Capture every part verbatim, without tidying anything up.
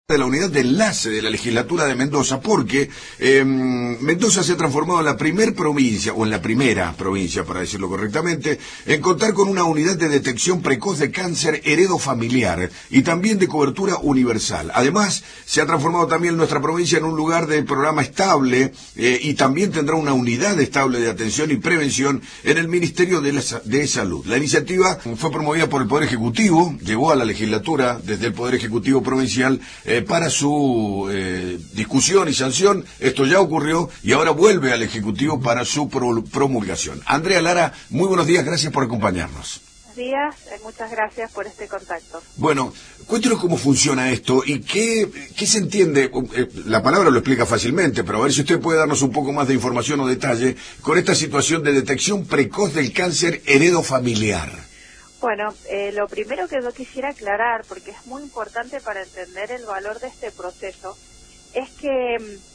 de la unidad de enlace de la legislatura de Mendoza, porque eh, Mendoza se ha transformado en la primer provincia, o en la primera provincia, para decirlo correctamente, en contar con una unidad de detección precoz de cáncer heredofamiliar y también de cobertura universal. Además, se ha transformado también nuestra provincia en un lugar de programa estable eh, y también tendrá una unidad estable de atención y prevención en el Ministerio de, la, de Salud. La iniciativa fue promovida por el Poder Ejecutivo, llegó a la legislatura desde el Poder Ejecutivo Provincial eh, para su eh, discusión y sanción. Esto ya ocurrió y ahora vuelve al Ejecutivo para su pro promulgación. Andrea Lara, muy buenos días, gracias por acompañarnos. Buenos días, eh, muchas gracias por este contacto. Bueno, cuéntenos cómo funciona esto y qué, qué se entiende. Eh, la palabra lo explica fácilmente, pero a ver si usted puede darnos un poco más de información o detalle con esta situación de detección precoz del cáncer heredofamiliar. Bueno, eh, lo primero que yo quisiera aclarar, porque es muy importante para entender el valor de este proceso, es que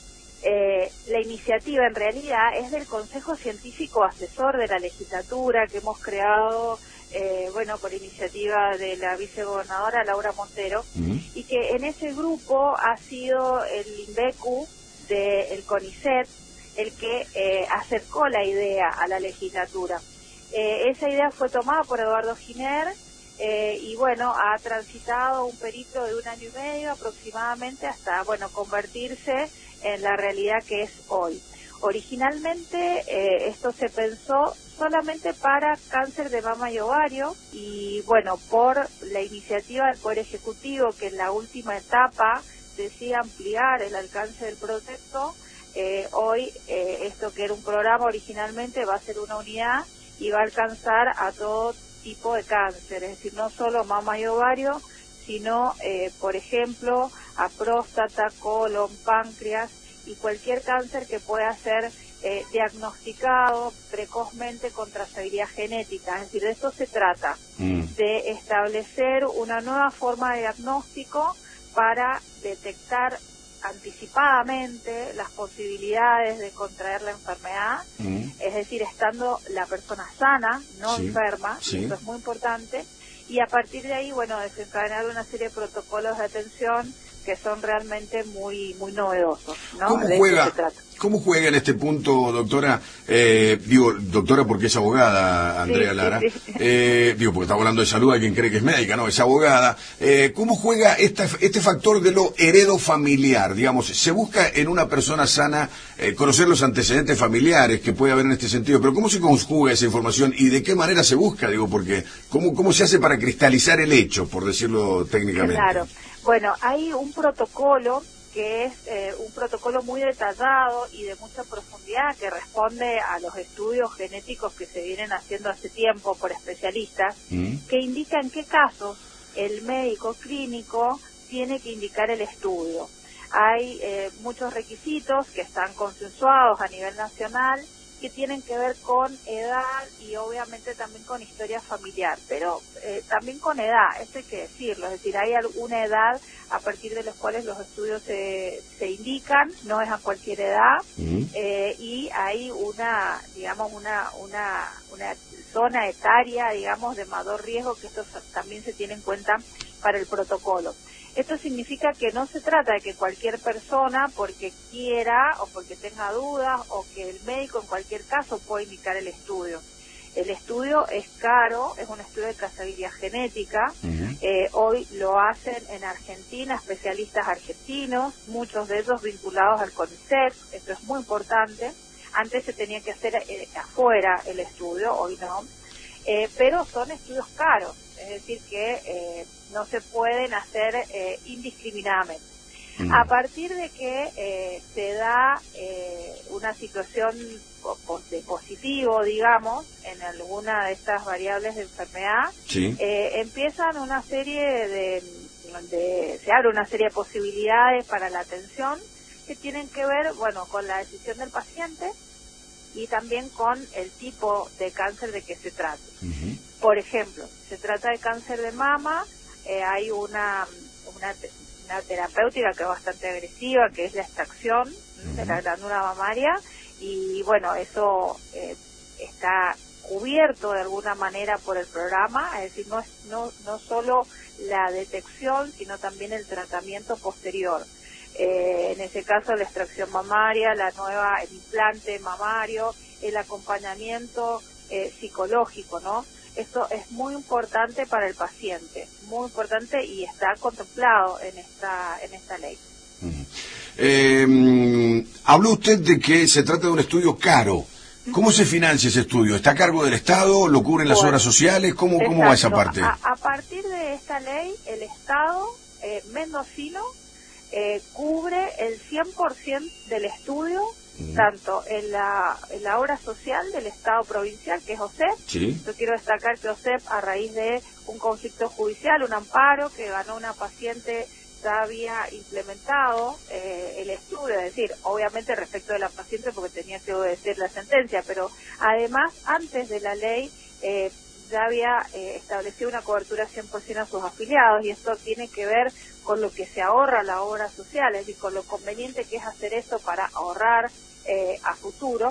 eh, la iniciativa en realidad es del Consejo Científico Asesor de la Legislatura que hemos creado, eh, bueno, por iniciativa de la vicegobernadora Laura Montero, uh-huh. y que en ese grupo ha sido el INVECU del CONICET el que eh, acercó la idea a la legislatura. Eh, esa idea fue tomada por Eduardo Giner eh, y bueno, ha transitado un periplo de un año y medio aproximadamente hasta, bueno, convertirse en la realidad que es hoy. Originalmente eh, esto se pensó solamente para cáncer de mama y ovario y bueno, por la iniciativa del Poder Ejecutivo que en la última etapa decía ampliar el alcance del proyecto, eh, hoy eh, esto que era un programa originalmente va a ser una unidad y va a alcanzar a todo tipo de cáncer, es decir, no solo mama y ovario, sino, eh, por ejemplo, a próstata, colon, páncreas y cualquier cáncer que pueda ser eh, diagnosticado precozmente con trazabilidad genética. Es decir, de esto se trata, mm. de establecer una nueva forma de diagnóstico para detectar anticipadamente las posibilidades de contraer la enfermedad, mm. es decir, estando la persona sana, no sí, enferma, sí. y eso es muy importante, y a partir de ahí, bueno, desencadenar una serie de protocolos de atención que son realmente muy muy novedosos, ¿no? ¿Cómo juega, ¿Cómo juega en este punto, doctora? Eh, digo, doctora porque es abogada, Andrea sí, Lara. Sí, sí. Eh, digo, porque estamos hablando de salud, hay quien cree que es médica, no, es abogada. Eh, ¿Cómo juega esta, este factor de lo heredofamiliar? Digamos, se busca en una persona sana eh, conocer los antecedentes familiares que puede haber en este sentido, pero ¿cómo se conjuga esa información y de qué manera se busca? Digo, porque ¿cómo, cómo se hace para cristalizar el hecho, por decirlo técnicamente? Claro. Bueno, hay un protocolo que es eh, un protocolo muy detallado y de mucha profundidad que responde a los estudios genéticos que se vienen haciendo hace tiempo por especialistas, mm. que indica en qué casos el médico clínico tiene que indicar el estudio. Hay eh, muchos requisitos que están consensuados a nivel nacional que tienen que ver con edad y obviamente también con historia familiar, pero eh, también con edad, esto hay que decirlo, es decir, hay alguna edad a partir de los cuales los estudios se, se indican, no es a cualquier edad, uh-huh. eh, y hay una, digamos, una, una, una zona etaria, digamos, de mayor riesgo que esto también se tiene en cuenta para el protocolo. Esto significa que no se trata de que cualquier persona, porque quiera o porque tenga dudas o que el médico en cualquier caso pueda indicar el estudio. El estudio es caro, es un estudio de trazabilidad genética. Uh-huh. eh, hoy lo hacen en Argentina especialistas argentinos, muchos de ellos vinculados al CONICET, esto es muy importante. Antes se tenía que hacer eh, afuera el estudio, hoy no. Eh, pero son estudios caros, es decir que eh, no se pueden hacer eh, indiscriminadamente. Mm. A partir de que eh, se da eh, una situación de positivo, digamos, en alguna de estas variables de enfermedad, sí. eh, empiezan una serie de, de, se abre una serie de posibilidades para la atención que tienen que ver, bueno, con la decisión del paciente y también con el tipo de cáncer de que se trate. Uh-huh. Por ejemplo, se trata de cáncer de mama, eh, hay una, una, una terapéutica que es bastante agresiva, que es la extracción uh-huh. de la glándula mamaria, y bueno, eso eh, está cubierto de alguna manera por el programa, es decir, no, es, no, no solo la detección, sino también el tratamiento posterior. Eh, en ese caso, la extracción mamaria, la nueva, el implante mamario, el acompañamiento eh, psicológico, ¿no? Esto es muy importante para el paciente, muy importante y está contemplado en esta, en esta ley. Uh-huh. Eh, habló usted de que se trata de un estudio caro. ¿Cómo se financia ese estudio? ¿Está a cargo del Estado? ¿Lo cubren las Bueno, obras sociales? ¿Cómo, ¿Cómo va esa parte? A, a partir de esta ley, el Estado eh, mendocino eh, cubre el cien por ciento del estudio, mm. tanto en la, en la obra social del Estado provincial, que es O S E P. Sí. Yo quiero destacar que O S E P, a raíz de un conflicto judicial, un amparo que ganó una paciente, ya había implementado eh, el estudio, es decir, obviamente respecto de la paciente porque tenía que obedecer la sentencia, pero además antes de la ley eh, ya había eh, establecido una cobertura cien por ciento a sus afiliados, y esto tiene que ver con lo que se ahorra la obra social, es decir, con lo conveniente que es hacer esto para ahorrar eh, a futuro.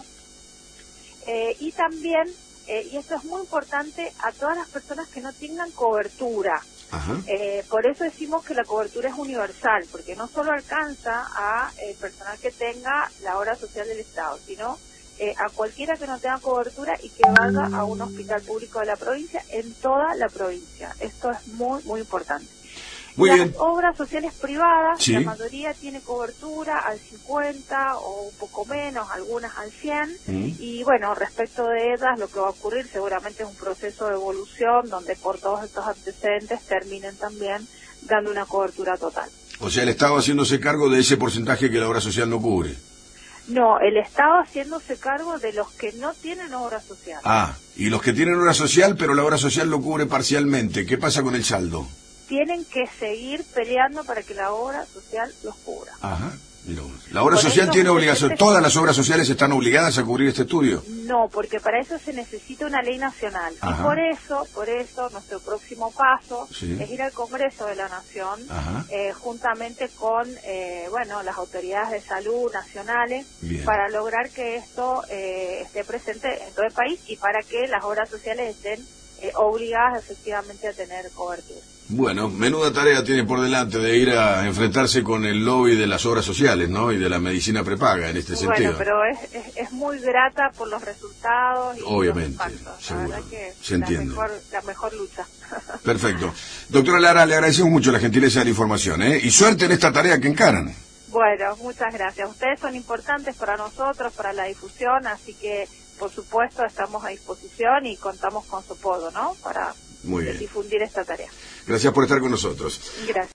Eh, y también, eh, y esto es muy importante, a todas las personas que no tengan cobertura. Eh, por eso decimos que la cobertura es universal, porque no solo alcanza a el personal que tenga la obra social del Estado, sino eh, a cualquiera que no tenga cobertura y que vaya a un hospital público de la provincia, en toda la provincia. Esto es muy, muy importante. Muy Las bien. obras sociales privadas, sí. La mayoría tiene cobertura al cincuenta o un poco menos, algunas al cien, mm. y bueno, respecto de ellas, lo que va a ocurrir seguramente es un proceso de evolución donde por todos estos antecedentes terminen también dando una cobertura total. O sea, el Estado haciéndose cargo de ese porcentaje que la obra social no cubre. No, el Estado haciéndose cargo de los que no tienen obra social. Ah, y los que tienen obra social, pero la obra social lo cubre parcialmente. ¿Qué pasa con el saldo? Tienen que seguir peleando para que la obra social los cubra. Ajá. La obra Por social tiene obligación. ¿Todas las obras sociales están obligadas a cubrir este estudio? No, porque para eso se necesita una ley nacional. Ajá. Y por eso, por eso, nuestro próximo paso sí. es ir al Congreso de la Nación, eh, juntamente con, eh, bueno, las autoridades de salud nacionales, Bien. para lograr que esto eh, esté presente en todo el país y para que las obras sociales estén eh, obligadas efectivamente a tener cobertura. Bueno, menuda tarea tiene por delante de ir a enfrentarse con el lobby de las obras sociales, ¿no? Y de la medicina prepaga en este bueno, sentido. Bueno, pero es, es, es muy grata por los resultados y Obviamente, los impactos. seguro. La verdad que Se entiende. La mejor, la mejor lucha. Perfecto. Doctora Lara, le agradecemos mucho la gentileza de la información, ¿eh? Y suerte en esta tarea que encaran. Bueno, muchas gracias. Ustedes son importantes para nosotros, para la difusión, así que, por supuesto, estamos a disposición y contamos con su apoyo, ¿no? Para Muy bien. difundir esta tarea. Gracias por estar con nosotros. Gracias.